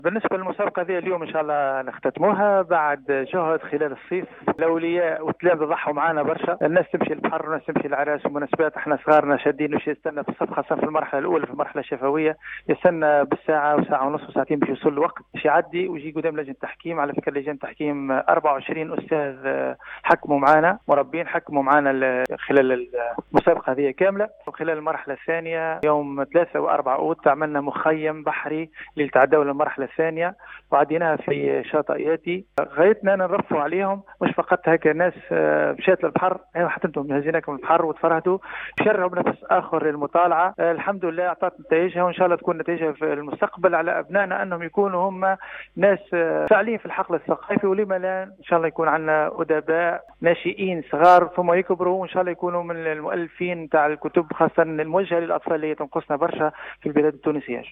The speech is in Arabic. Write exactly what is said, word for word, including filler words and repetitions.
بالنسبة للمسابقة هذه اليوم إن شاء الله نختتموها بعد جهد خلال الصيف. الأولياء والتلامذة ضحوا معنا برشا، الناس تمشي البحر والناس تمشي العراس ومناسبات، احنا صغارنا شادين وش يستنى في الصف، خاصة في المرحلة الأولى في المرحلة الشفوية يستنى بالساعة وساعة ونص وساعتين باش يوصل الوقت باش يعدي ويجي قدام لجنة التحكيم. على فكرة لجنة التحكيم أربعة وعشرين أستاذ حكموا معنا، مربين حكموا معنا خلال المسابقة هذه كاملة. وخلال المرحلة الثانية يوم ثلاثة وأربعة أوت عملنا مخيم بحري للتعداول المرحلة الثانية وعديناها في شاطئ ياتي. غايتنا نرفوا عليهم مش فقط هكا ناس مشات للبحر، ايوا حتى انتم جهزيناكم البحر وتفرهدوا، شرعوا بنفس اخر للمطالعه. الحمد لله اعطت نتائجها وان شاء الله تكون نتائجها في المستقبل على ابنائنا انهم يكونوا هم ناس فاعلين في الحقل الثقافي، ولما لا ان شاء الله يكون عندنا ادباء ناشئين صغار ثم يكبروا وان شاء الله يكونوا من المؤلفين تاع الكتب خاصه الموجهه للاطفال اللي تنقصنا برشا في البلاد التونسيه.